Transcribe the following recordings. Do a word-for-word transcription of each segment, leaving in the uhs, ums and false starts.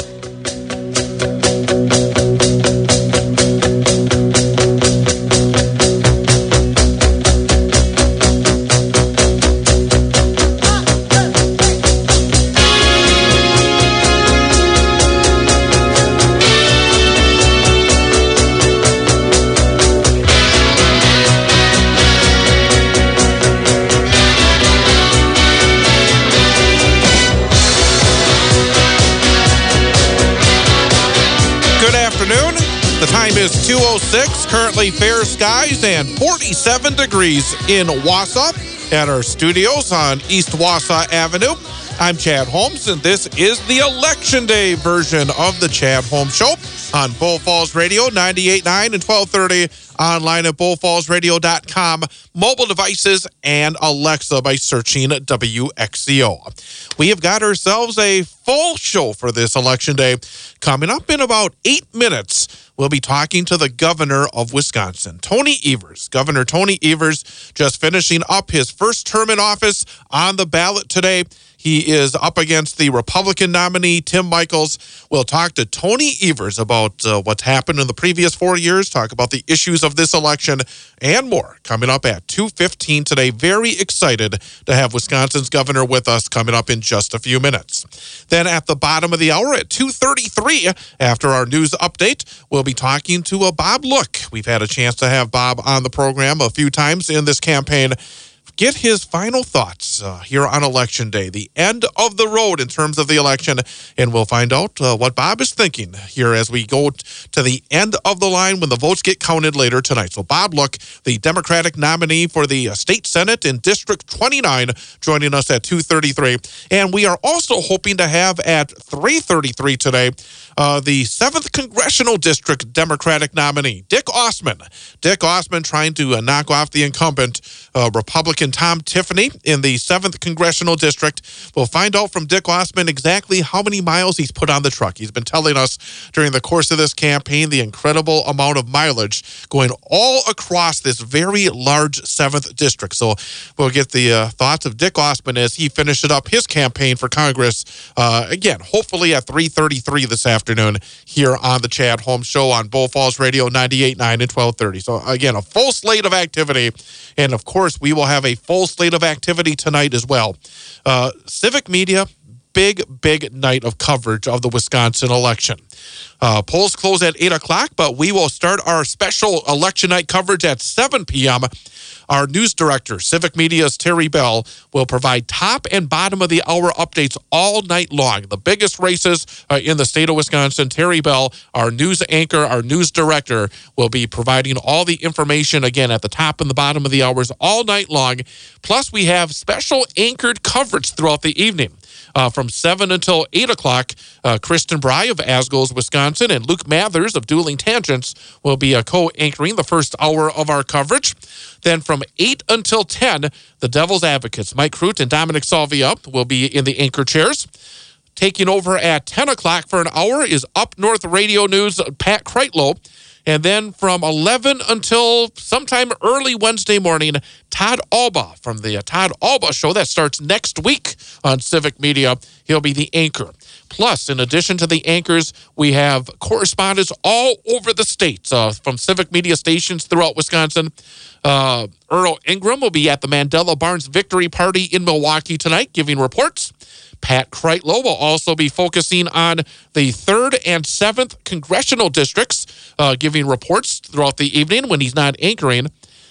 two oh six, currently fair skies and forty-seven degrees in Wausau at our studios on East Wausau Avenue. I'm Chad Holmes, and this is the Election Day version of the Chad Holmes Show on Bull Falls Radio, ninety-eight point nine and twelve thirty, online at bull falls radio dot com, mobile devices, and Alexa by searching W X C O. We have got ourselves a full show for this Election Day. Coming up in about eight minutes, we'll be talking to the governor of Wisconsin, Tony Evers. Governor Tony Evers just finishing up his first term in office on the ballot today. He is up against the Republican nominee, Tim Michels. We'll talk to Tony Evers about uh, what's happened in the previous four years, talk about the issues of this election, and more coming up at two fifteen today. Very excited to have Wisconsin's governor with us coming up in just a few minutes. Then at the bottom of the hour at two thirty-three, after our news update, we'll be talking to uh, Bob Look. We've had a chance to have Bob on the program a few times in this campaign. Get his final thoughts uh, here on Election Day, the end of the road in terms of the election, and we'll find out uh, what Bob is thinking here as we go t- to the end of the line when the votes get counted later tonight. So Bob Look, the Democratic nominee for the uh, State Senate in District twenty-nine, joining us at two thirty-three. And we are also hoping to have at three thirty-three today uh, the seventh Congressional District Democratic nominee, Dick Osman. Dick Osman trying to uh, knock off the incumbent uh, Republican Tom Tiffany in the seventh Congressional District. We'll find out from Dick Osman exactly how many miles he's put on the truck. He's been telling us during the course of this campaign the incredible amount of mileage going all across this very large seventh District. So we'll get the uh, thoughts of Dick Osman as he finishes up his campaign for Congress, uh, again, hopefully at three thirty-three this afternoon here on the Chad Holmes Show on Bull Falls Radio, ninety-eight point nine and twelve thirty. So again, a full slate of activity. And of course, we will have a full slate of activity tonight as well. Uh, Civic Media, big, big night of coverage of the Wisconsin election. Uh, polls close at eight o'clock, but we will start our special election night coverage at seven p.m. Our news director, Civic Media's Terry Bell, will provide top and bottom of the hour updates all night long. The biggest races uh, in the state of Wisconsin. Terry Bell, our news anchor, our news director, will be providing all the information, again, at the top and the bottom of the hours all night long. Plus, we have special anchored coverage throughout the evening. Uh, from seven until eight o'clock, uh, Kristen Bry of Asgles, Wisconsin, and Luke Mathers of Dueling Tangents will be uh, co-anchoring the first hour of our coverage. Then from eight until ten, the Devil's Advocates, Mike Crute and Dominic Salvia, will be in the anchor chairs. Taking over at ten o'clock for an hour is Up North Radio News' Pat Kreitlow. And then from eleven until sometime early Wednesday morning, Todd Alba from the Todd Alba Show. That starts next week on Civic Media. He'll be the anchor. Plus, in addition to the anchors, we have correspondents all over the state uh, from Civic Media stations throughout Wisconsin. Uh, Earl Ingram will be at the Mandela Barnes Victory Party in Milwaukee tonight, giving reports. Pat Kreitlow will also be focusing on the third and seventh congressional districts, uh, giving reports throughout the evening when he's not anchoring.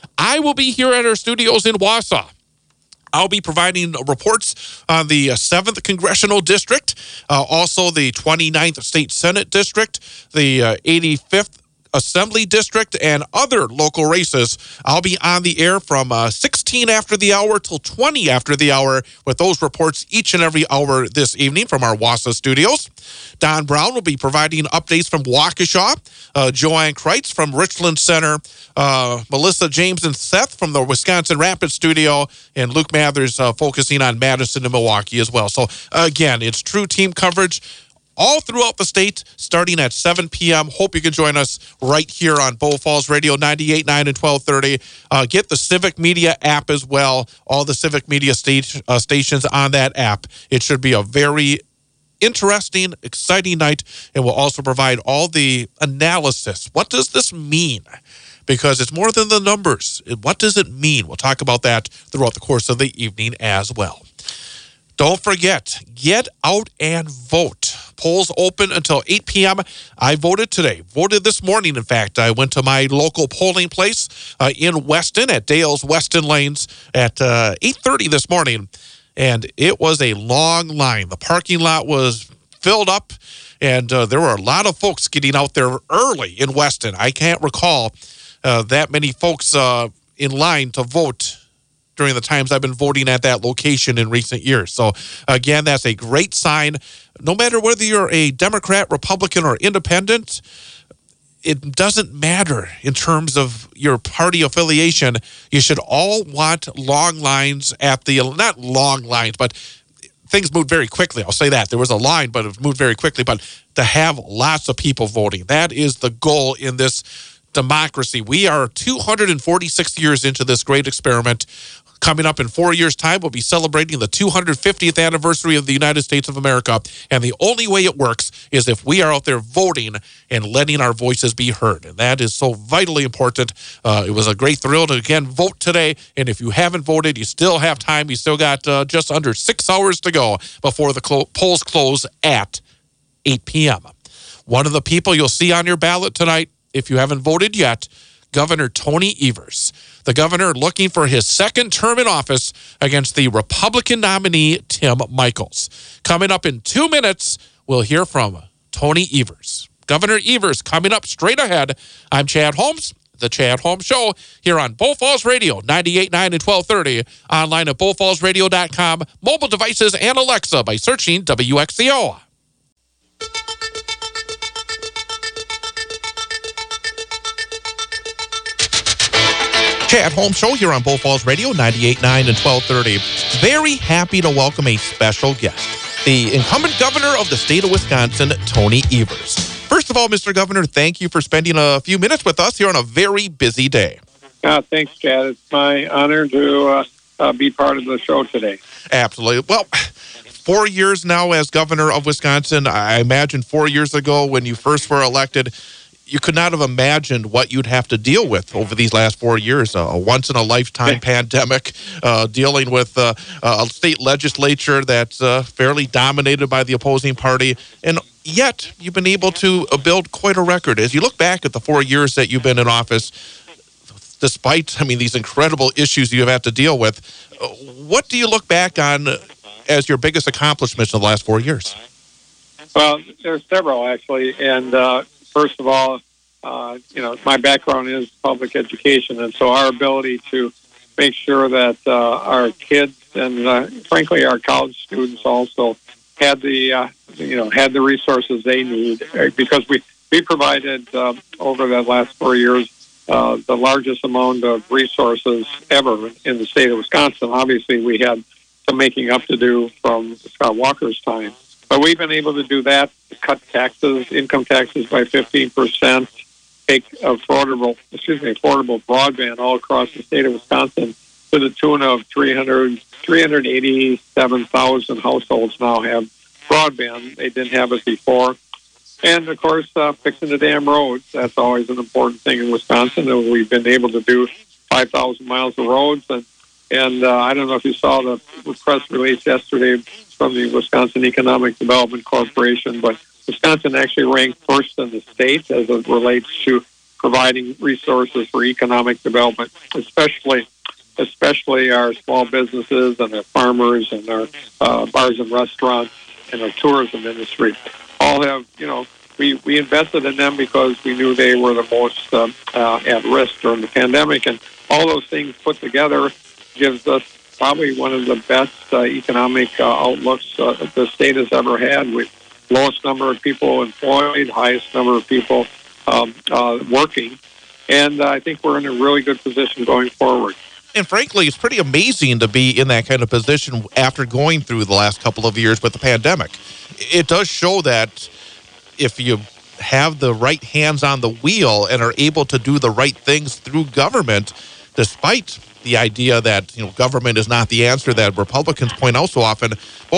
I will be here at our studios in Wausau. I'll be providing reports on the seventh Congressional District, uh, also the twenty-ninth State Senate District, the uh, eighty-fifth Assembly District, and other local races. I'll be on the air from uh, sixteen after the hour till twenty after the hour with those reports each and every hour this evening from our Wausau studios. Don Brown will be providing updates from Waukesha, uh, Joanne Kreitz from Richland Center, uh, Melissa James and Seth from the Wisconsin Rapids studio, and Luke Mathers uh, focusing on Madison and Milwaukee as well. So again, it's true team coverage all throughout the state, starting at seven p.m. Hope you can join us right here on Bull Falls Radio, ninety-eight point nine and twelve thirty. Uh, get the Civic Media app as well. All the Civic Media state, uh, stations on that app. It should be a very interesting, exciting night, and we'll also provide all the analysis. What does this mean? Because it's more than the numbers. What does it mean? We'll talk about that throughout the course of the evening as well. Don't forget, get out and vote. Polls open until eight p.m. I voted today. Voted this morning, in fact. I went to my local polling place uh, in Weston at Dale's Weston Lanes at uh, eight thirty this morning. And it was a long line. The parking lot was filled up, and uh, there were a lot of folks getting out there early in Weston. I can't recall uh, that many folks uh, in line to vote during the times I've been voting at that location in recent years. So, again, that's a great sign. No matter whether you're a Democrat, Republican, or independent, it doesn't matter in terms of your party affiliation. You should all want long lines at the, not long lines, but things moved very quickly. I'll say that. There was a line, but it moved very quickly. But to have lots of people voting, that is the goal in this democracy. We are two hundred forty-six years into this great experiment. Coming up in four years' time, we'll be celebrating the two hundred fiftieth anniversary of the United States of America. And the only way it works is if we are out there voting and letting our voices be heard. And that is so vitally important. Uh, it was a great thrill to, again, vote today. And if you haven't voted, you still have time. You still got uh, just under six hours to go before the clo- polls close at eight p.m. One of the people you'll see on your ballot tonight, if you haven't voted yet, Governor Tony Evers. The governor looking for his second term in office against the Republican nominee, Tim Michels. Coming up in two minutes, we'll hear from Tony Evers. Governor Evers coming up straight ahead. I'm Chad Holmes, The Chad Holmes Show, here on Bull Falls Radio, ninety-eight point nine and twelve thirty, online at bull falls radio dot com, mobile devices, and Alexa by searching W X C O. Chad Holmes Show here on Bull Falls Radio, ninety-eight point nine and twelve thirty. Very happy to welcome a special guest, the incumbent governor of the state of Wisconsin, Tony Evers. First of all, Mister Governor, thank you for spending a few minutes with us here on a very busy day. Uh, thanks, Chad. It's my honor to uh, uh, be part of the show today. Absolutely. Well, four years now as governor of Wisconsin. I imagine four years ago when you first were elected, you could not have imagined what you'd have to deal with over these last four years. Uh, a once-in-a-lifetime pandemic, uh, dealing with uh, a state legislature that's uh, fairly dominated by the opposing party, and yet you've been able to uh, build quite a record. As you look back at the four years that you've been in office, despite, I mean, these incredible issues you've had to deal with, uh, what do you look back on as your biggest accomplishments in the last four years? Well, there's several, actually, and uh, first of all, uh, you know, my background is public education, and so our ability to make sure that uh, our kids and, uh, frankly, our college students also had the, uh, you know, had the resources they need, because we we provided uh, over the last four years uh, the largest amount of resources ever in the state of Wisconsin. Obviously, we had some making up to do from Scott Walker's time. But we've been able to do that, cut taxes, income taxes by fifteen percent, take affordable, excuse me, affordable broadband all across the state of Wisconsin to the tune of three hundred, three hundred eighty-seven thousand households now have broadband. They didn't have it before. And, of course, uh, fixing the damn roads. That's always an important thing in Wisconsin. And we've been able to do five thousand miles of roads. And, and uh, I don't know if you saw the press release yesterday from the Wisconsin Economic Development Corporation, but Wisconsin actually ranked first in the state as it relates to providing resources for economic development, especially especially our small businesses and our farmers and our uh, bars and restaurants and our tourism industry. All have, you know, we, we invested in them because we knew they were the most uh, uh, at risk during the pandemic, and all those things put together gives us probably one of the best uh, economic uh, outlooks uh, the state has ever had, with lowest number of people employed, highest number of people um, uh, working. And uh, I think we're in a really good position going forward. And frankly, it's pretty amazing to be in that kind of position after going through the last couple of years with the pandemic. It does show that if you have the right hands on the wheel and are able to do the right things through government, despite the idea that, you know, government is not the answer that Republicans point out so often, boy,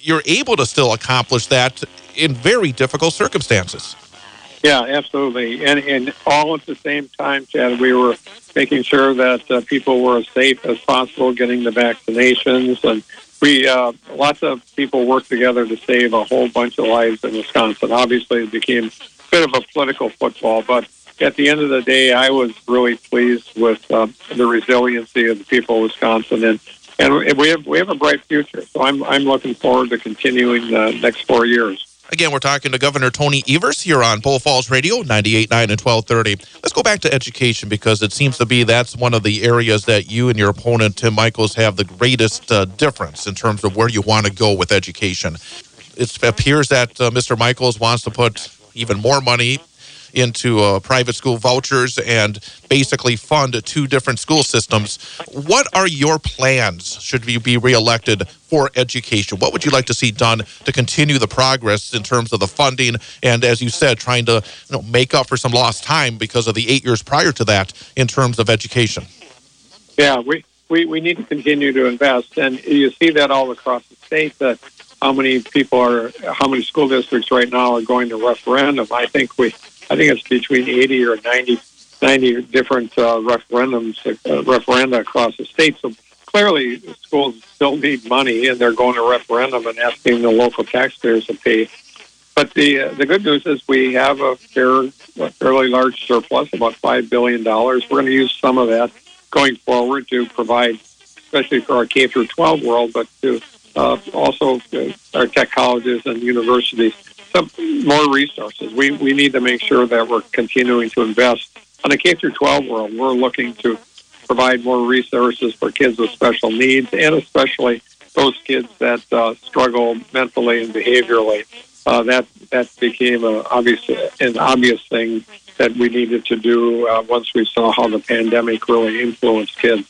you're able to still accomplish that in very difficult circumstances. Yeah, absolutely. And, and all at the same time, Chad, we were making sure that uh, people were as safe as possible, getting the vaccinations. And we, uh, lots of people worked together to save a whole bunch of lives in Wisconsin. Obviously, it became a bit of a political football, but at the end of the day, I was really pleased with uh, the resiliency of the people of Wisconsin. And, and we have we have a bright future. So I'm, I'm looking forward to continuing the next four years. Again, we're talking to Governor Tony Evers here on Bull Falls Radio, ninety-eight point nine and twelve thirty. Let's go back to education, because it seems to be that's one of the areas that you and your opponent, Tim Michels, have the greatest uh, difference in terms of where you want to go with education. It appears that uh, Mister Michels wants to put even more money into uh, private school vouchers and basically fund two different school systems. What are your plans should you be reelected for education? What would you like to see done to continue the progress in terms of the funding and, as you said, trying to you know, make up for some lost time because of the eight years prior to that in terms of education? Yeah, we, we, we need to continue to invest, and you see that all across the state, that how many people are, how many school districts right now are going to referendum. I think we I think it's between eighty or ninety, ninety different uh, referendums, uh, referenda across the state. So clearly, schools still need money, and they're going to referendum and asking the local taxpayers to pay. But the uh, the good news is we have a fair, a fairly large surplus, about five billion dollars. We're going to use some of that going forward to provide, especially for our K through twelve world, but to uh, also uh, our tech colleges and universities. Some more resources. We we need to make sure that we're continuing to invest. On the K through twelve world, we're looking to provide more resources for kids with special needs, and especially those kids that uh, struggle mentally and behaviorally. Uh, that that became a obvious an obvious thing that we needed to do uh, once we saw how the pandemic really influenced kids.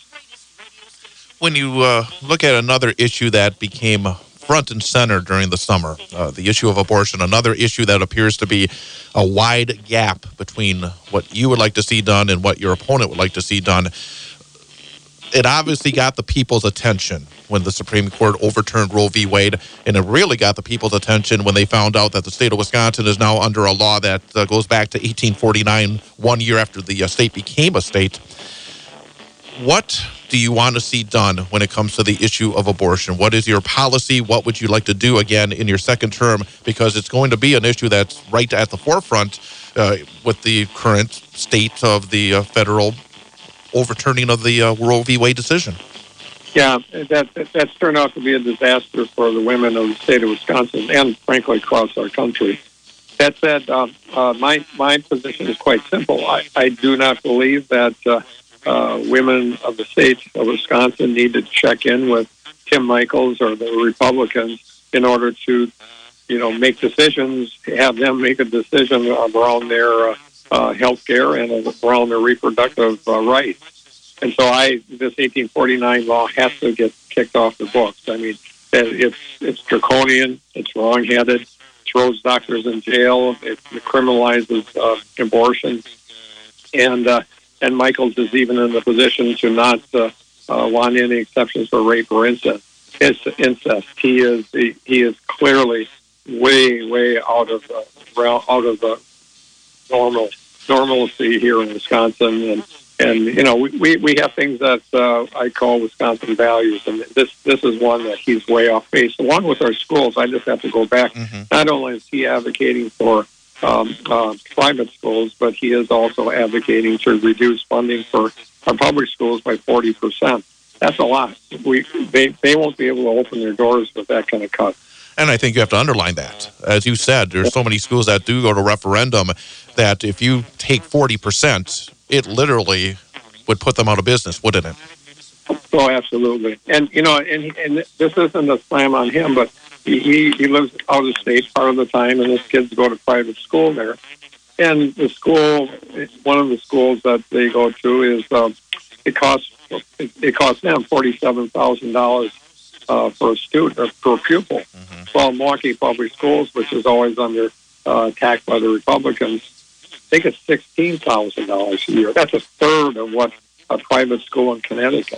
When you uh, look at another issue that became front and center during the summer, uh, the issue of abortion, another issue that appears to be a wide gap between what you would like to see done and what your opponent would like to see done. It obviously got the people's attention when the Supreme Court overturned Roe v. Wade, and it really got the people's attention when they found out that the state of Wisconsin is now under a law that uh, goes back to eighteen forty-nine, one year after the uh, state became a state. What do you want to see done when it comes to the issue of abortion? What is your policy? What would you like to do again in your second term? Because it's going to be an issue that's right at the forefront uh, with the current state of the uh, federal overturning of the uh, Roe v. Wade decision. Yeah, that, that's turned out to be a disaster for the women of the state of Wisconsin and, frankly, across our country. That said, uh, uh, my, my position is quite simple. I, I do not believe that uh, Uh, women of the state of Wisconsin need to check in with Tim Michels or the Republicans in order to, you know, make decisions, have them make a decision around their uh, uh, health care and around their reproductive uh, rights. And so I, this eighteen forty-nine law has to get kicked off the books. I mean, it's, it's draconian, it's wrong-headed, throws doctors in jail, it criminalizes uh, abortion, and uh, And Michels is even in the position to not uh, uh, want any exceptions for rape or incest. Incest. He is he, he is clearly way way out of the out of the normal normalcy here in Wisconsin, and and you know we, we have things that uh, I call Wisconsin values, and this this is one that he's way off base. Along with our schools, I just have to go back. Mm-hmm. Not only is he advocating for Um, uh, private schools, but he is also advocating to reduce funding for our public schools by forty percent. That's a lot. We they, they won't be able to open their doors with that kind of cut. And I think you have to underline that. As you said, there's so many schools that do go to referendum that if you take forty percent, it literally would put them out of business, wouldn't it? Oh, absolutely. And, you know, and, and this isn't a slam on him, but He, he lives out of state part of the time, and his kids go to private school there. And the school, one of the schools that they go to is um, it costs it costs them forty-seven thousand dollars uh, for a student or per pupil. Mm-hmm. Well, Milwaukee Public Schools, which is always under uh, attack by the Republicans, they get sixteen thousand dollars a year. That's a third of what a private school in Connecticut. So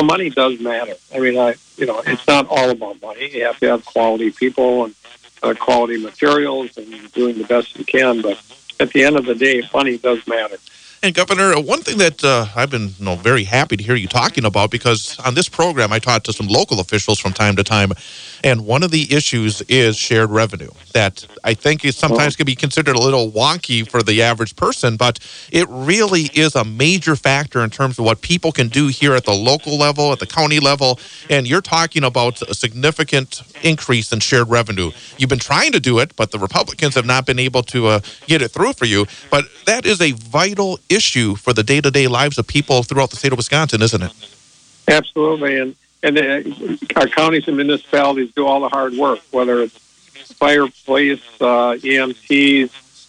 so money does matter. I mean, I you know, it's not all about money. You have to have quality people and uh, quality materials and doing the best you can. But at the end of the day, money does matter. And Governor, one thing that uh, I've been you know, very happy to hear you talking about, because on this program I talk to some local officials from time to time, and one of the issues is shared revenue that I think is sometimes can be considered a little wonky for the average person, but it really is a major factor in terms of what people can do here at the local level, at the county level, and you're talking about a significant increase in shared revenue. You've been trying to do it, but the Republicans have not been able to uh, get it through for you, but that is a vital issue for the day-to-day lives of people throughout the state of Wisconsin, isn't it? Absolutely, and and uh, our counties and municipalities do all the hard work, whether it's fire, police, uh, E M Ts,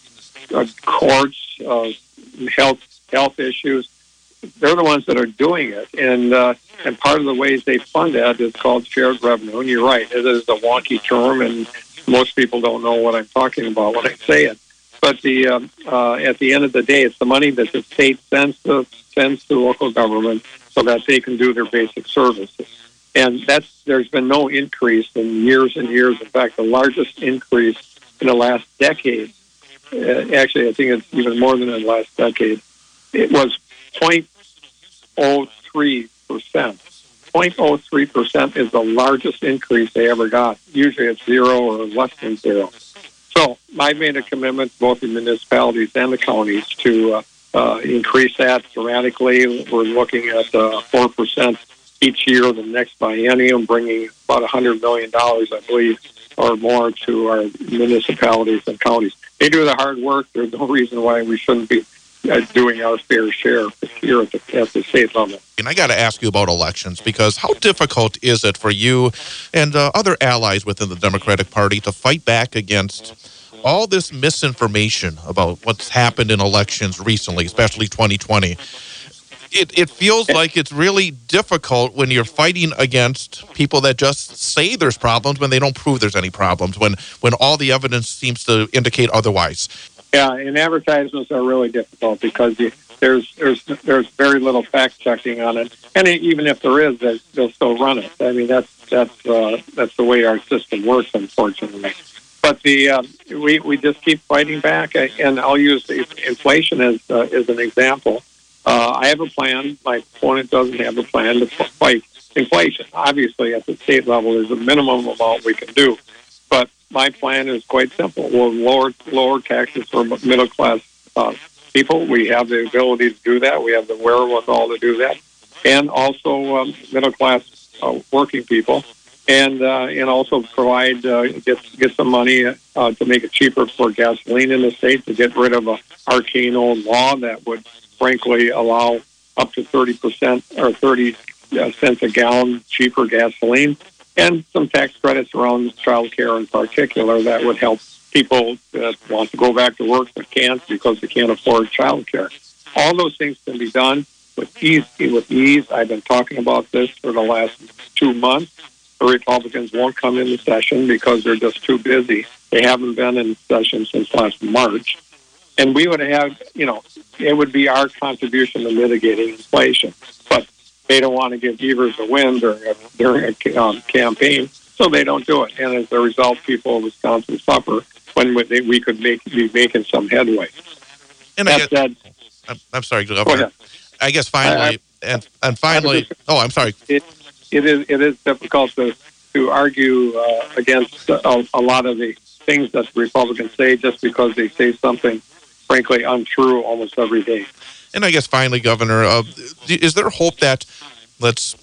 uh, courts, uh, health health issues. They're the ones that are doing it, and uh, and part of the ways they fund that is called shared revenue. And you're right, it is a wonky term, and most people don't know what I'm talking about when I say it. But the um, uh, at the end of the day, it's the money that the state sends to sends to local government so that they can do their basic services. And that's there's been no increase in years and years. In fact, the largest increase in the last decade, uh, actually, I think it's even more than the last decade, it was zero point zero three percent. zero point zero three percent is the largest increase they ever got. Usually it's zero or less than zero. So I made a commitment, both the municipalities and the counties, to uh, uh, increase that dramatically. We're looking at uh, four percent each year of the next biennium, bringing about one hundred million dollars, I believe, or more to our municipalities and counties. They do the hard work. There's no reason why we shouldn't be uh, doing our fair share here at the, at the state level. And I got to ask you about elections, because how difficult is it for you and uh, other allies within the Democratic Party to fight back against all this misinformation about what's happened in elections recently, especially twenty twenty? It, it feels like it's really difficult when you're fighting against people that just say there's problems when they don't prove there's any problems, when, when all the evidence seems to indicate otherwise. Yeah, and advertisements are really difficult because you, there's there's there's very little fact checking on it, and even if there is, they, they'll still run it. I mean, that's that's uh, that's the way our system works, unfortunately. But the uh, we we just keep fighting back, and I'll use inflation as uh, as an example. Uh, I have a plan. My opponent doesn't have a plan to fight inflation. Obviously, at the state level, there's a minimum amount we can do. But my plan is quite simple. We'll lower, lower taxes for middle-class uh, people. We have the ability to do that. We have the wherewithal to do that. And also um, middle-class uh, working people. And uh, and also provide, uh, get, get some money uh, to make it cheaper for gasoline in the state, to get rid of an arcane old law that would frankly allow up to thirty percent or thirty cents a gallon cheaper gasoline, and some tax credits around child care in particular that would help people that want to go back to work but can't because they can't afford child care. All those things can be done with ease. With ease. I've been talking about this for the last two months. The Republicans won't come into session because they're just too busy. They haven't been in session since last March. And we would have, you know, it would be our contribution to mitigating inflation. But they don't want to give Evers a win during a, during a um, campaign, so they don't do it. And as a result, people of Wisconsin suffer when we, we could make, be making some headway. And I guess, said, I'm, I'm sorry, Governor. I guess finally, I, I, and, and finally, oh, I'm sorry. It, it is it is difficult to, to argue uh, against a, a lot of the things that Republicans say just because they say something frankly untrue almost every day. And I guess finally, Governor, uh, is there hope that, let's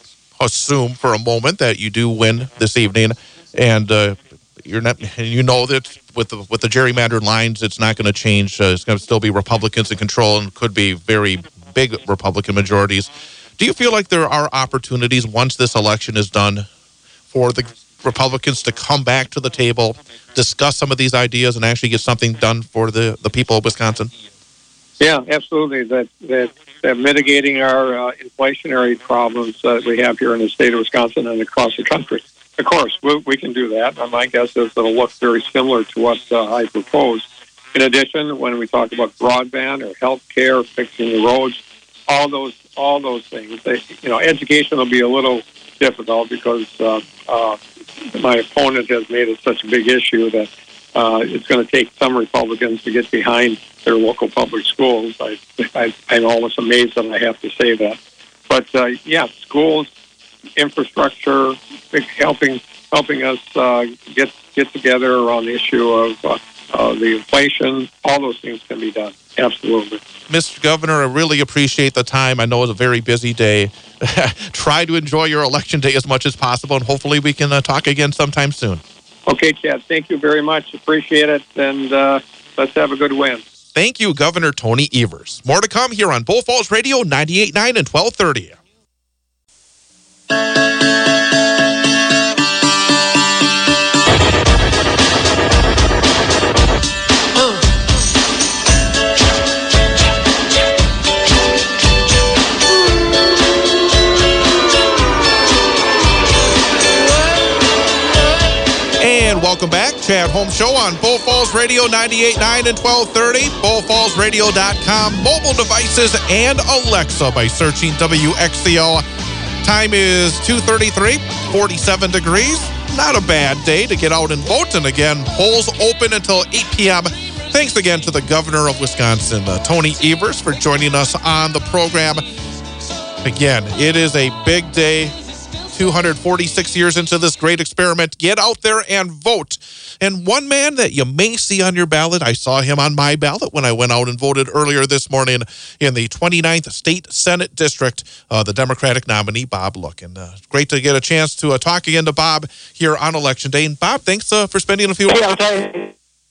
assume for a moment that you do win this evening, and uh, you're not, and you know that with the with the gerrymandered lines, it's not going to change. Uh, it's going to still be Republicans in control, and could be very big Republican majorities. Do you feel like there are opportunities once this election is done for the Republicans to come back to the table, discuss some of these ideas, and actually get something done for the, the people of Wisconsin? Yeah, absolutely. That that, that mitigating our uh, inflationary problems that we have here in the state of Wisconsin and across the country. Of course, we, we can do that. And my guess is it'll look very similar to what uh, I propose. In addition, when we talk about broadband or health care, fixing the roads, all those all those things. They, you know, education will be a little difficult because uh, uh, my opponent has made it such a big issue that uh, it's going to take some Republicans to get behind their local public schools. I, I, I'm almost amazed that I have to say that. But, uh, yeah, schools, infrastructure, helping helping us uh, get get together around the issue of uh, uh, the inflation. All those things can be done. Absolutely. Mister Governor, I really appreciate the time. I know it's a very busy day. Try to enjoy your election day as much as possible, and hopefully we can uh, talk again sometime soon. Okay, Chad. Thank you very much. Appreciate it, and uh, let's have a good win. Thank you, Governor Tony Evers. More to come here on Bull Falls Radio ninety-eight point nine and twelve thirty. And welcome back. Chad Holmes Show on Bull Falls Radio ninety-eight point nine and twelve thirty, bull falls radio dot com, mobile devices, and Alexa by searching W X C O. Time is two thirty-three, forty-seven degrees. Not a bad day to get out and vote. And again, polls open until eight p.m. Thanks again to the Governor of Wisconsin, uh, Tony Evers, for joining us on the program. Again, it is a big day. two hundred forty-six years into this great experiment. Get out there and vote. And one man that you may see on your ballot, I saw him on my ballot when I went out and voted earlier this morning in the twenty-ninth State Senate District, uh, the Democratic nominee, Bob Lookin. Uh, great to get a chance to uh, talk again to Bob here on Election Day. And Bob, thanks uh, for spending a few minutes. Hey, I'll tell you,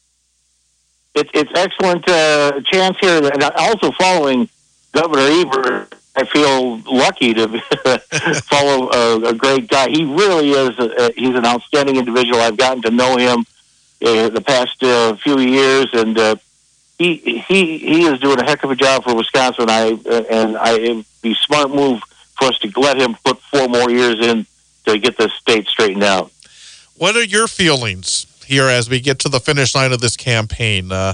it, it's excellent uh, chance here. And also following Governor Evers, I feel lucky to follow a, a great guy. He really is. A, he's an outstanding individual. I've gotten to know him uh, the past uh, few years, and uh, he he he is doing a heck of a job for Wisconsin. I uh, and I it'd be a smart move for us to let him put four more years in to get the state straightened out. What are your feelings here as we get to the finish line of this campaign? Uh,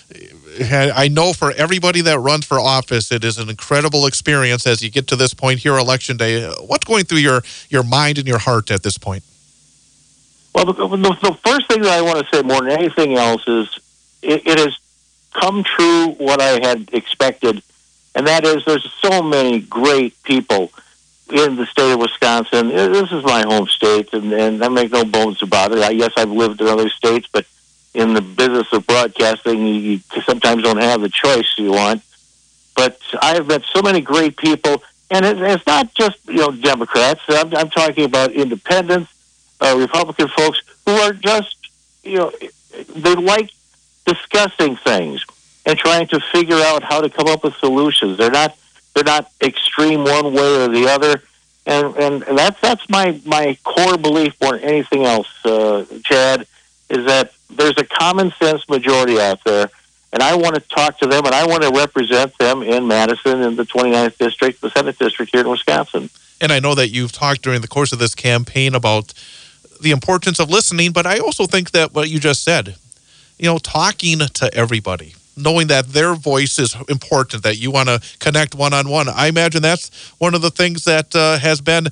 I know for everybody that runs for office, it is an incredible experience as you get to this point here, Election Day. What's going through your, your mind and your heart at this point? Well, the, the, the first thing that I want to say more than anything else is it, it has come true what I had expected, and that is there's so many great people in the state of Wisconsin. This is my home state, and, and I make no bones about it. I guess I've lived in other states, but in the business of broadcasting, you sometimes don't have the choice you want. But I've met so many great people, and it, it's not just, you know, Democrats. I'm, I'm talking about independents, uh, Republican folks who are just, you know, they like discussing things and trying to figure out how to come up with solutions. They're not they're not extreme one way or the other, and and that's that's my my core belief more than anything else, uh, Chad, is that there's a common sense majority out there, and I want to talk to them, and I want to represent them in Madison in the twenty-ninth District, the Senate District here in Wisconsin. And I know that you've talked during the course of this campaign about the importance of listening, but I also think that what you just said, you know, talking to everybody, knowing that their voice is important, that you want to connect one-on-one. I imagine that's one of the things that uh, has been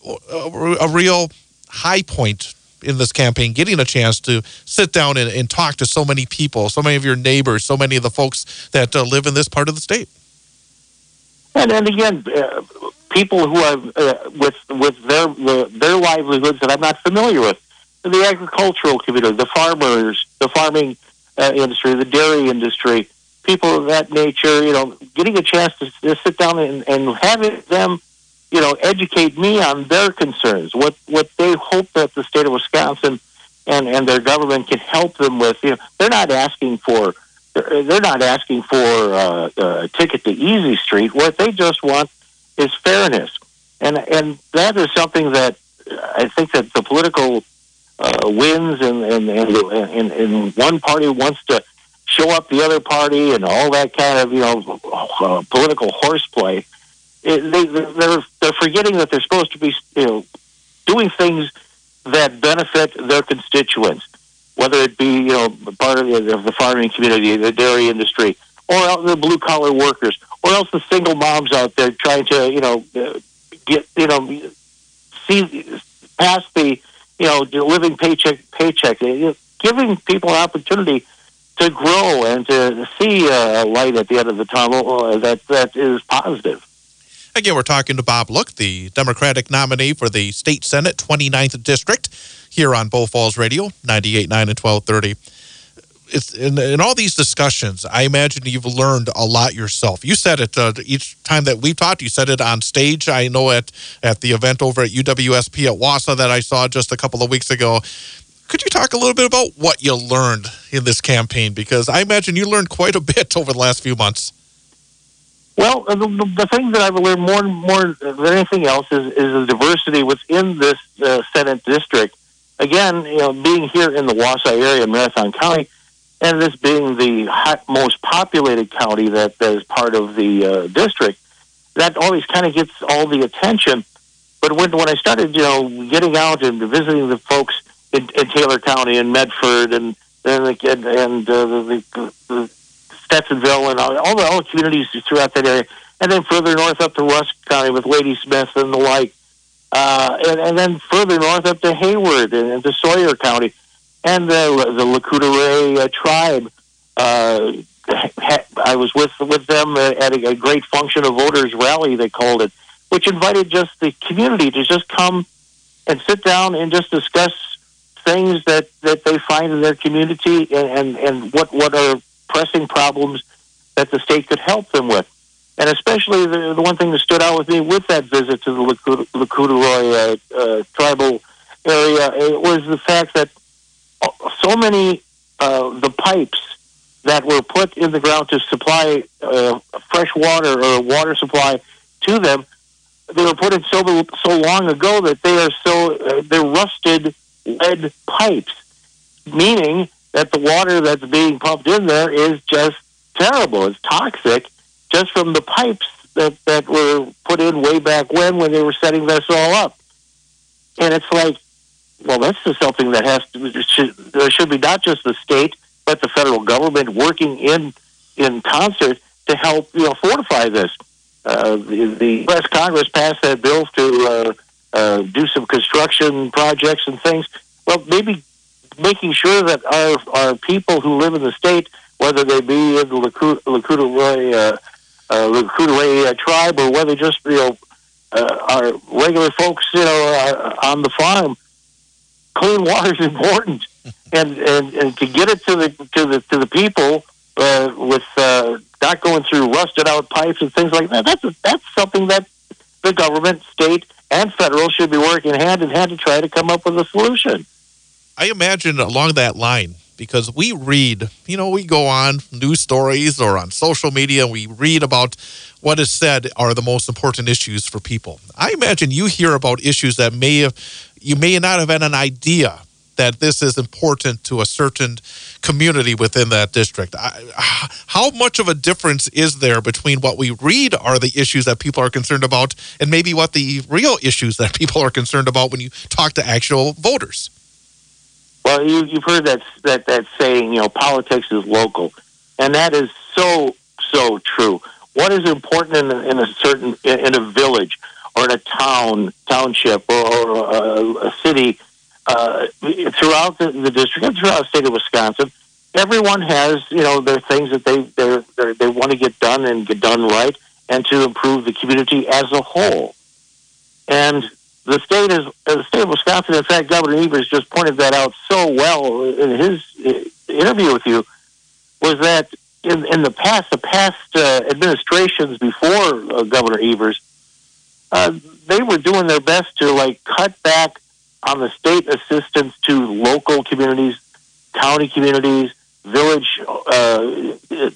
a, a real high point in this campaign, getting a chance to sit down and, and talk to so many people, so many of your neighbors, so many of the folks that uh, live in this part of the state. And, and again, uh, people who have uh, with with their the, their livelihoods that I'm not familiar with, the agricultural community, the farmers, the farming uh, industry, the dairy industry, people of that nature. You know, getting a chance to, to sit down and, and having them, you know, educate me on their concerns, what what they hope that the state of Wisconsin and, and their government can help them with. You know, they're not asking for they're, they're not asking for uh, a ticket to Easy Street. What they just want is fairness, and and that is something that I think that the political uh, wins and and, and and and one party wants to show up the other party and all that kind of, you know, uh, political horseplay. It, they, they're they're forgetting that they're supposed to be, you know, doing things that benefit their constituents, whether it be, you know, part of the, of the farming community, the dairy industry, or the blue collar workers, or else the single moms out there trying to, you know, uh, get, you know, see past the, you know, living paycheck paycheck, you know, giving people an opportunity to grow and to see a light at the end of the tunnel uh, that that is positive. Again, we're talking to Bob Look, the Democratic nominee for the State Senate twenty-ninth District, here on Bow Falls Radio, ninety-eight point nine and twelve thirty. It's, in, in all these discussions, I imagine you've learned a lot yourself. You said it uh, each time that we've talked. You said it on stage. I know at, at the event over at U W S P at Wausau that I saw just a couple of weeks ago. Could you talk a little bit about what you learned in this campaign? Because I imagine you learned quite a bit over the last few months. Well, the, the thing that I've learned more and more than anything else is, is the diversity within this uh, Senate district. Again, you know, being here in the Wausau area, Marathon County, and this being the hot, most populated county that, that is part of the uh, district, that always kind of gets all the attention. But when when I started, you know, getting out and visiting the folks in, in Taylor County and Medford and and and, and uh, the, the, the Stetsonville and all, all the all the communities throughout that area, and then further north up to Rusk County with Ladysmith and the like, uh, and, and then further north up to Hayward and, and to Sawyer County, and the the Lakota uh, tribe. Uh, ha, I was with with them at a, a great function, a voters rally they called it, which invited just the community to just come and sit down and just discuss things that, that they find in their community and, and, and what, what are pressing problems that the state could help them with. And especially the, the one thing that stood out with me with that visit to the Lakota uh, uh, tribal area it was the fact that so many uh, the pipes that were put in the ground to supply uh, fresh water or water supply to them, they were put in so so long ago that they are so uh, they're rusted lead pipes, meaning that the water that's being pumped in there is just terrible. It's toxic just from the pipes that, that were put in way back when when they were setting this all up. And it's like, well, that's just something that has to should, there should be not just the state but the federal government working in in concert to help, you know, fortify this. Uh, the, the U S Congress passed that bill to uh, uh, do some construction projects and things. Well, maybe making sure that our our people who live in the state, whether they be in the Lakota, Lakota, uh, uh, Lakota uh, tribe or whether just, you know, uh, our regular folks, you know, uh, on the farm, clean water is important, and, and and to get it to the to the to the people uh, with uh, not going through rusted out pipes and things like that. That's a, that's something that the government, state, and federal should be working hand in hand to try to come up with a solution. I imagine along that line, because we read, you know, we go on news stories or on social media, and we read about what is said are the most important issues for people. I imagine you hear about issues that may have, you may not have had an idea that this is important to a certain community within that district. I, how much of a difference is there between what we read are the issues that people are concerned about and maybe what the real issues that people are concerned about when you talk to actual voters? Well, you, you've heard that, that that saying, you know, politics is local, and that is so, so true. What is important in a, in a certain, in a village or in a town, township or, or a, a city, uh, throughout the, the district and throughout the state of Wisconsin, everyone has, you know, their things that they they're, they're, they want to get done and get done right and to improve the community as a whole. And the state is the state of Wisconsin. In fact, Governor Evers just pointed that out so well in his interview with you. Was that in, in the past, the past uh, administrations before uh, Governor Evers, uh, they were doing their best to like cut back on the state assistance to local communities, county communities, village uh,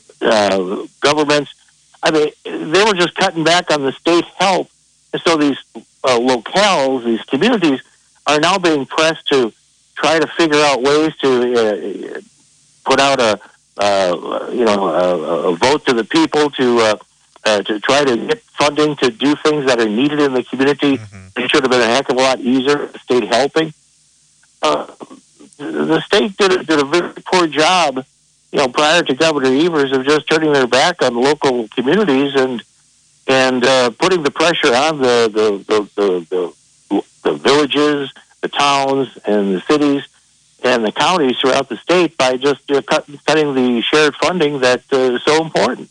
uh, governments. I mean, they were just cutting back on the state help, and so these Uh, locales, these communities, are now being pressed to try to figure out ways to uh, put out a, uh, you know, a, a vote to the people to uh, uh, to try to get funding to do things that are needed in the community. Mm-hmm. It should have been a heck of a lot easier. The state helping. Uh, the state did a, did a very poor job you know, prior to Governor Evers, of just turning their back on local communities and and uh, putting the pressure on the the, the, the, the the villages, the towns, and the cities and the counties throughout the state by just uh, cut, cutting the shared funding that uh, is so important.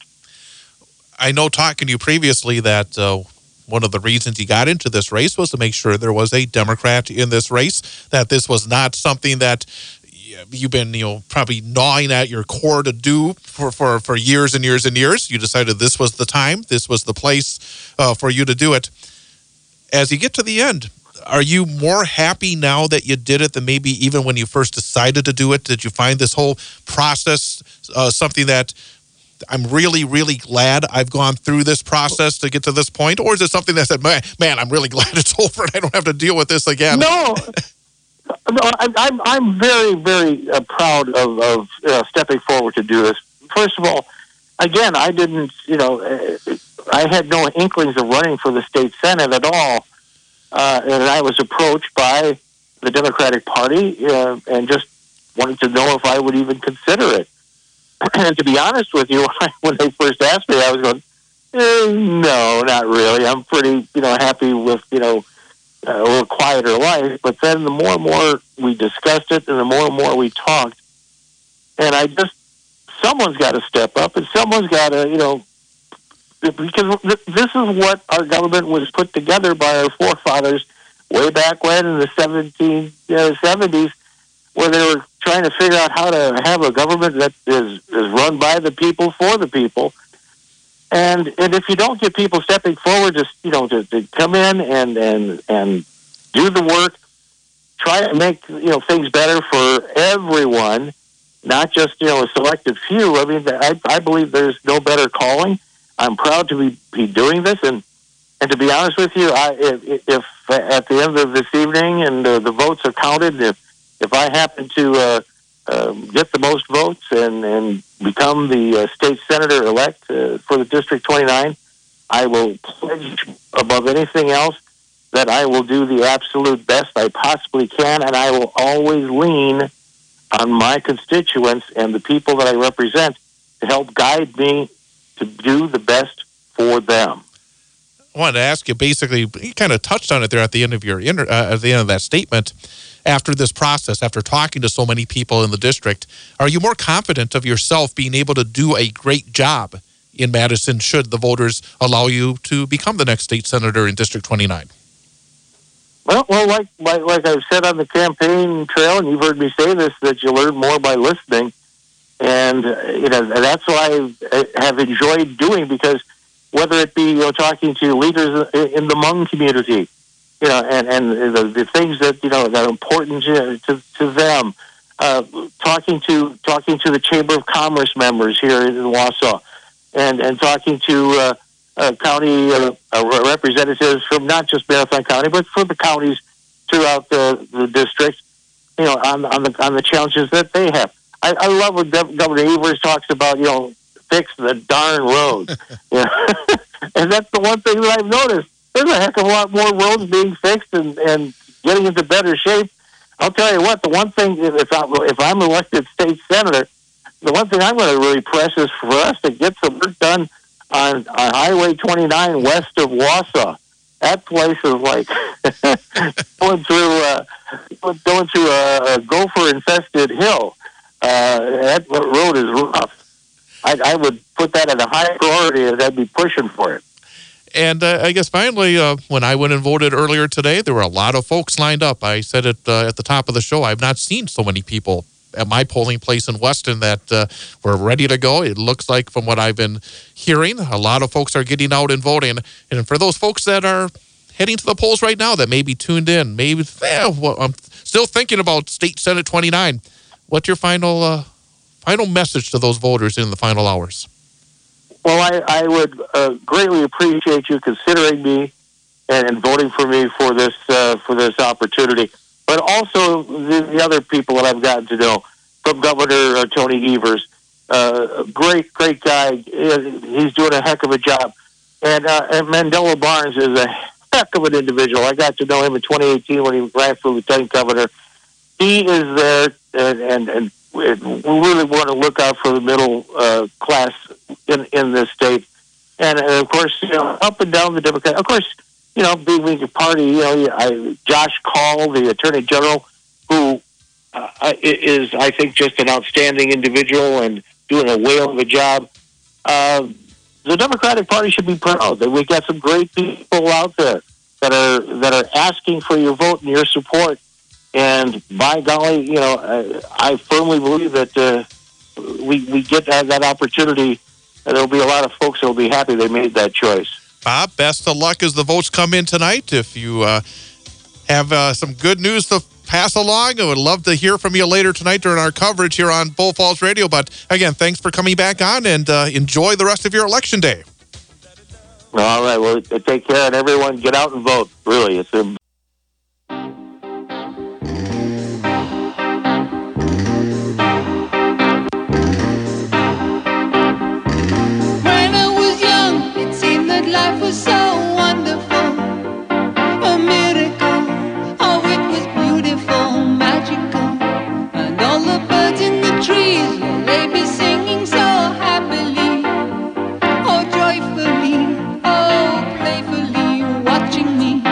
I know talking to you previously that uh, one of the reasons you got into this race was to make sure there was a Democrat in this race, that this was not something that you've been, you know, probably gnawing at your core to do for, for, for years and years and years. You decided this was the time, this was the place uh, for you to do it. As you get to the end, are you more happy now that you did it than maybe even when you first decided to do it? Did you find this whole process uh, something that I'm really, really glad I've gone through this process to get to this point? Or is it something that said, man, man I'm really glad it's over and I don't have to deal with this again? No. No, I, I'm I'm very very uh, proud of of uh, stepping forward to do this. First of all, again, I didn't, you know, uh, I had no inklings of running for the state senate at all, uh, and I was approached by the Democratic Party uh, and just wanted to know if I would even consider it. And to be honest with you, when they first asked me, I was going, eh, no, not really. I'm pretty, you know, happy with, you know, a little quieter life. But then the more and more we discussed it and the more and more we talked, and I just, someone's got to step up and someone's got to, you know, because this is what our government was put together by our forefathers way back when in the seventeen seventies, where they were trying to figure out how to have a government that is, is run by the people for the people. And and if you don't get people stepping forward, just, you know, to, to come in and, and and do the work, try to make, you know, things better for everyone, not just, you know, a selected few. I mean, I, I believe there's no better calling. I'm proud to be, be doing this. And, and to be honest with you, I, if, if at the end of this evening and uh, the votes are counted, if, if I happen to uh, uh, get the most votes and, and become the uh, state senator-elect uh, for the District twenty-nine, I will pledge above anything else that I will do the absolute best I possibly can, and I will always lean on my constituents and the people that I represent to help guide me to do the best for them. I wanted to ask you, basically, you kind of touched on it there at the end of your inter, uh, at the end of that statement. After this process, after talking to so many people in the district, are you more confident of yourself being able to do a great job in Madison should the voters allow you to become the next state senator in District twenty-nine? Well, well, like, like like I've said on the campaign trail, and you've heard me say this, that you learn more by listening. And, uh, you know, that's what I have enjoyed doing, because whether it be, you know, talking to leaders in the Hmong community, you know, and, and the, the things that, you know, that are important to, to, to them, uh, talking to talking to the Chamber of Commerce members here in Wausau, and, and talking to uh, uh, county uh, uh, representatives from not just Marathon County, but from the counties throughout the, the district, you know, on, on, the, on the challenges that they have. I, I love when Governor Evers talks about, you know, fix the darn roads. You know? And that's the one thing that I've noticed. There's a heck of a lot more roads being fixed and, and getting into better shape. I'll tell you what, the one thing, if, I, if I'm elected state senator, the one thing I'm going to really press is for us to get some work done on, on Highway twenty-nine west of Wausau. That place is like going through, uh, going through a, a gopher-infested hill. Uh, that road is rough. I, I would put that at a high priority, and I'd be pushing for it. And uh, I guess finally, uh, when I went and voted earlier today, there were a lot of folks lined up. I said it uh, at the top of the show. I've not seen so many people at my polling place in Weston that uh, were ready to go. It looks like, from what I've been hearing, a lot of folks are getting out and voting. And for those folks that are heading to the polls right now that may be tuned in, maybe eh, well, I'm still thinking about State Senate twenty-nine. What's your final uh, final message to those voters in the final hours? Well, I, I would uh, greatly appreciate you considering me and, and voting for me for this uh, for this opportunity. But also the, the other people that I've gotten to know, from Governor uh, Tony Evers, uh, great great guy. He's doing a heck of a job, and, uh, and Mandela Barnes is a heck of an individual. I got to know him in twenty eighteen when he ran for lieutenant governor. He is there and, and, and we really want to look out for the middle uh, class in, in this state. And, and, of course, you know, up and down the Democrat, of course, you know, being a party, you know, I, Josh Call, the Attorney General, who uh, is, I think, just an outstanding individual and doing a whale of a job. Uh, the Democratic Party should be proud that we've got some great people out there that are that are asking for your vote and your support. And by golly, you know, I, I firmly believe that uh, we we get to have that opportunity. And there'll be a lot of folks that will be happy they made that choice. Bob, best of luck as the votes come in tonight. If you uh, have uh, some good news to pass along, I would love to hear from you later tonight during our coverage here on Bull Falls Radio. But again, thanks for coming back on, and uh, enjoy the rest of your election day. All right. Well, take care, and everyone get out and vote. Really, it's a life was so wonderful, a miracle. Oh, it was beautiful, magical. And all the birds in the trees, they be singing so happily, oh, joyfully, oh, playfully, watching me.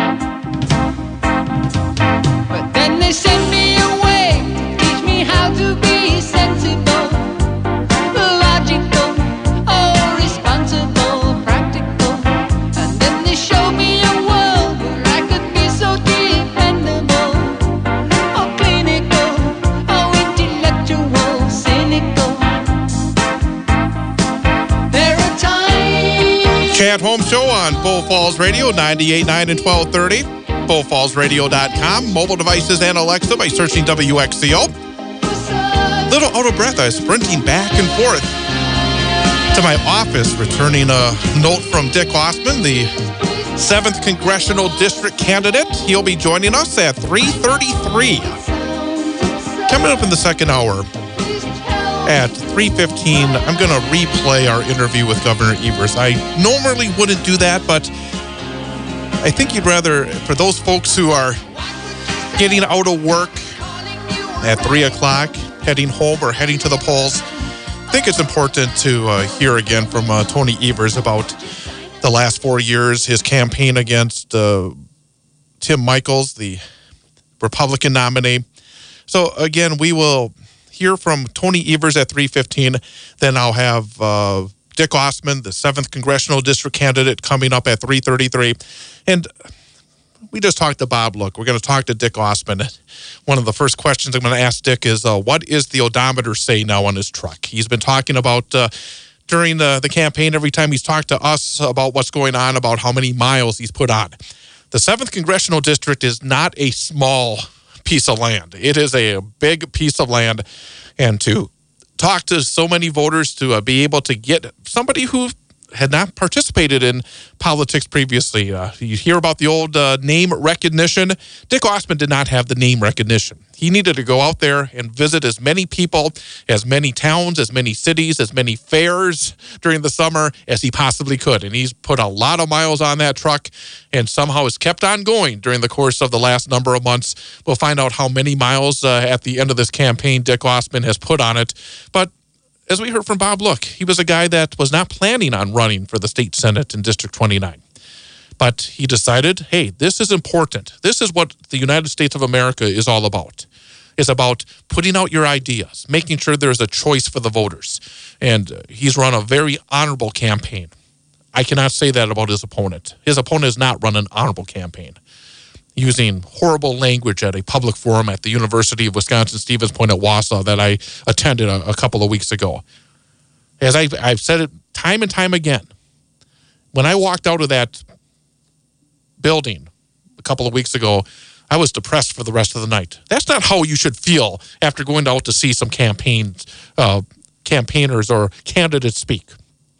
But then they sent me away to teach me how to be sensible, logical, oh, responsible. Chad Holmes Show on Bull Falls Radio, ninety-eight point nine and twelve thirty. bull falls radio dot com. Mobile devices and Alexa by searching W X C O. Little out of breath, I was sprinting back and forth to my office, returning a note from Dick Osman, the seventh Congressional District candidate. He'll be joining us at three thirty-three. Coming up in the second hour, at three fifteen, I'm going to replay our interview with Governor Evers. I normally wouldn't do that, but I think you'd rather, for those folks who are getting out of work at three o'clock, heading home or heading to the polls, I think it's important to uh, hear again from uh, Tony Evers about the last four years, his campaign against uh, Tim Michels, the Republican nominee. So again, we will hear from Tony Evers at three fifteen. Then I'll have uh, Dick Osman, the seventh Congressional District candidate, coming up at three thirty-three. And we just talked to Bob Look. We're going to talk to Dick Osman. One of the first questions I'm going to ask Dick is, uh, what is the odometer say now on his truck? He's been talking about, uh, during the, the campaign, every time he's talked to us about what's going on, about how many miles he's put on. The seventh Congressional District is not a small piece of land. It is a big piece of land, and to talk to so many voters, to uh, be able to get somebody who had not participated in politics previously. Uh, you hear about the old uh, name recognition. Dick Osman did not have the name recognition. He needed to go out there and visit as many people, as many towns, as many cities, as many fairs during the summer as he possibly could. And he's put a lot of miles on that truck and somehow has kept on going during the course of the last number of months. We'll find out how many miles uh, at the end of this campaign Dick Osman has put on it. But as we heard from Bob Look, he was a guy that was not planning on running for the state Senate in District twenty-nine. But he decided, hey, this is important. This is what the United States of America is all about. It's about putting out your ideas, making sure there's a choice for the voters. And uh, he's run a very honorable campaign. I cannot say that about his opponent. His opponent has not run an honorable campaign, using horrible language at a public forum at the University of Wisconsin-Stevens Point at Wausau that I attended a, a couple of weeks ago. As I, I've said it time and time again, when I walked out of that building a couple of weeks ago, I was depressed for the rest of the night. That's not how you should feel after going out to see some campaigns, uh, campaigners or candidates speak.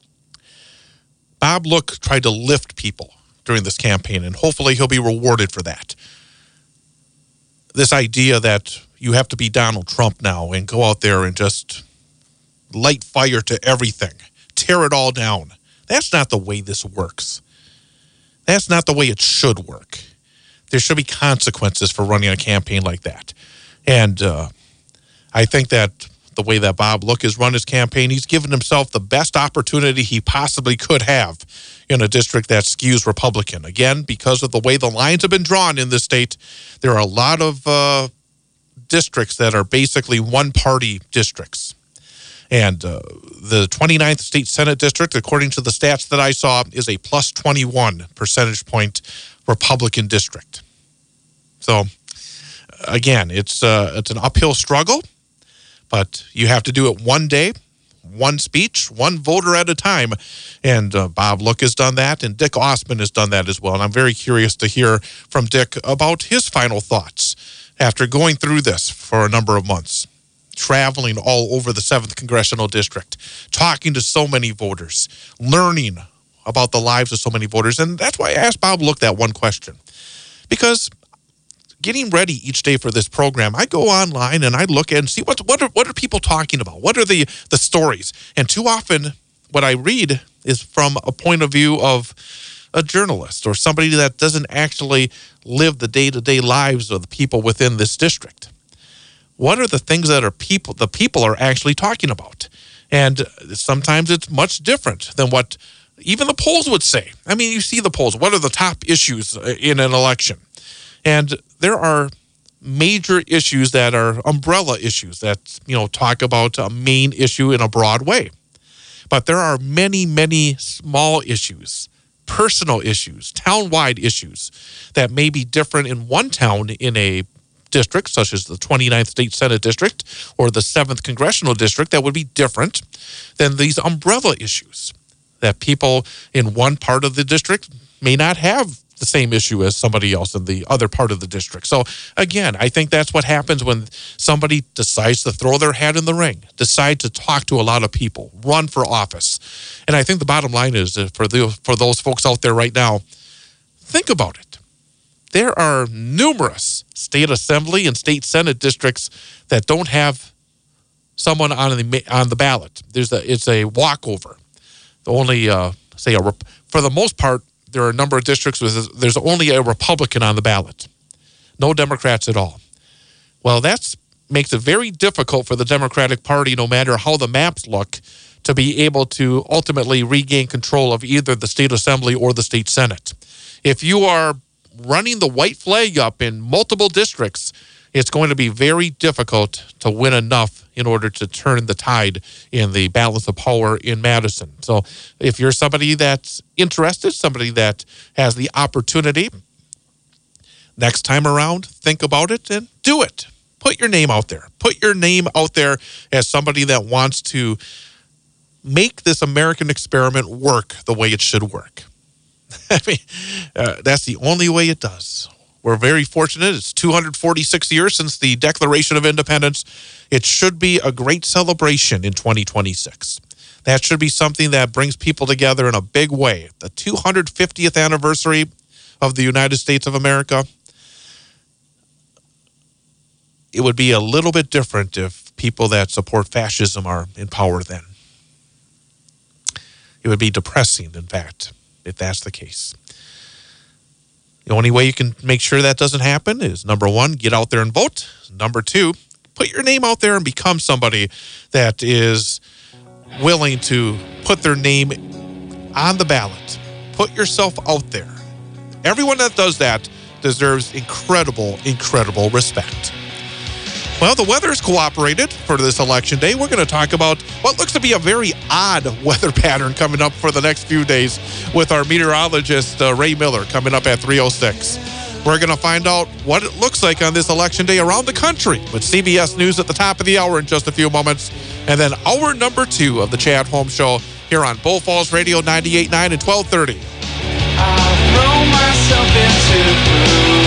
Bob Look tried to lift people during this campaign, and hopefully he'll be rewarded for that. This idea that you have to be Donald Trump now and go out there and just light fire to everything, tear it all down. That's not the way this works. That's not the way it should work. There should be consequences for running a campaign like that. And uh, I think that the way that Bob Look has run his campaign. He's given himself the best opportunity he possibly could have in a district that skews Republican. Again, because of the way the lines have been drawn in this state, there are a lot of uh, districts that are basically one-party districts. And uh, the twenty-ninth State Senate District, according to the stats that I saw, is a plus twenty-one percentage point Republican district. So, again, it's uh, it's an uphill struggle, but you have to do it one day, one speech, one voter at a time. And uh, Bob Look has done that, and Dick Osman has done that as well. And I'm very curious to hear from Dick about his final thoughts after going through this for a number of months, traveling all over the seventh Congressional District, talking to so many voters, learning about the lives of so many voters. And that's why I asked Bob Look that one question. Because getting ready each day for this program, I go online and I look and see what what are, what are people talking about? What are the, the stories? And too often what I read is from a point of view of a journalist or somebody that doesn't actually live the day-to-day lives of the people within this district. What are the things that are people the people are actually talking about? And sometimes it's much different than what even the polls would say. I mean, you see the polls. What are the top issues in an election? And there are major issues that are umbrella issues that, you know, talk about a main issue in a broad way. But there are many, many small issues, personal issues, town-wide issues that may be different in one town in a district, such as the twenty-ninth State Senate District or the seventh Congressional District, that would be different than these umbrella issues that people in one part of the district may not have the same issue as somebody else in the other part of the district. So again, I think that's what happens when somebody decides to throw their hat in the ring, decide to talk to a lot of people, run for office. And I think the bottom line is that for the for those folks out there right now, think about it. There are numerous state assembly and state senate districts that don't have someone on the on the ballot. There's a it's a walkover. The only uh, say a for the most part, there are a number of districts where there's only a Republican on the ballot, no Democrats at all. Well, that makes it very difficult for the Democratic Party, no matter how the maps look, to be able to ultimately regain control of either the state assembly or the state senate. If you are running the white flag up in multiple districts, it's going to be very difficult to win enough in order to turn the tide in the balance of power in Madison. So if you're somebody that's interested, somebody that has the opportunity, next time around, think about it and do it. Put your name out there. Put your name out there as somebody that wants to make this American experiment work the way it should work. I mean, uh, that's the only way it does. We're very fortunate. It's two hundred forty-six years since the Declaration of Independence. It should be a great celebration in twenty twenty-six. That should be something that brings people together in a big way. The two hundred fiftieth anniversary of the United States of America. It would be a little bit different if people that support fascism are in power then. It would be depressing, in fact, if that's the case. The only way you can make sure that doesn't happen is, number one, get out there and vote. Number two, put your name out there and become somebody that is willing to put their name on the ballot. Put yourself out there. Everyone that does that deserves incredible, incredible respect. Well, the weather's cooperated for this election day. We're going to talk about what looks to be a very odd weather pattern coming up for the next few days with our meteorologist, uh, Ray Miller, coming up at three oh six. We're going to find out what it looks like on this election day around the country with C B S News at the top of the hour in just a few moments. And then hour number two of the Chad Holmes Show here on Bull Falls Radio ninety-eight point nine and twelve thirty. I'll throw myself into